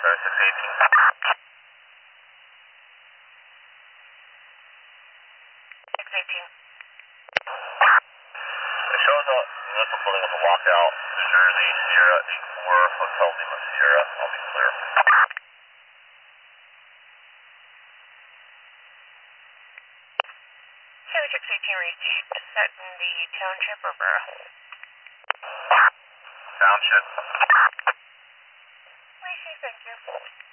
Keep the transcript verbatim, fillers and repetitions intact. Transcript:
six eighteen. six eighteen. It shows a municipal building with a walkout, New Jersey, Sierra eight four, Hotel Lima Sierra. I'll be clear. Cherry six eighteen received. Is that in the township or borough? Township. Received, thank you.